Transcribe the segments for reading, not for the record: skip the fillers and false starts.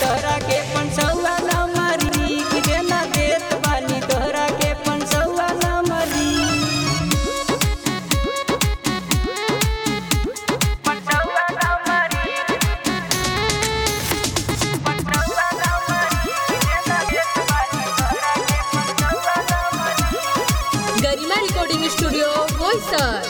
तोरा के 500 नंबरी कि देना देत बानी तोरा के 500 नंबरी। Garima recording studio Boisar.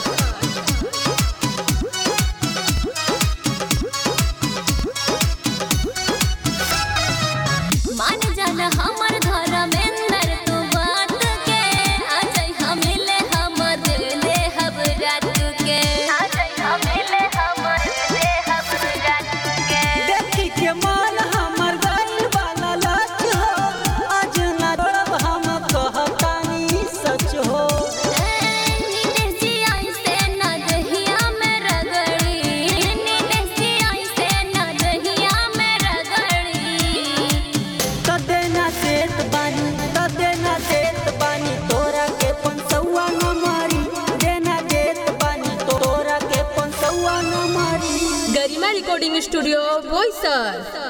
मान जाना हमर धर्मेंद्र तू बात के आज हमिले हम दिले हब रात के आज हमिले हम दिले हब रात के देखी के मन हमर गइल वाला लच हो आज ना तोड़ब हम कहतानी सच हो। नीलेश जी आई से ना दहिया में रगड़ी नीलेश जी आई से ना दहिया में रगड़ी देना देत बानी तोरा के 500 नंबरी देना देत बानी तोरा के 500 नंबरी। Garima recording studio Boisar.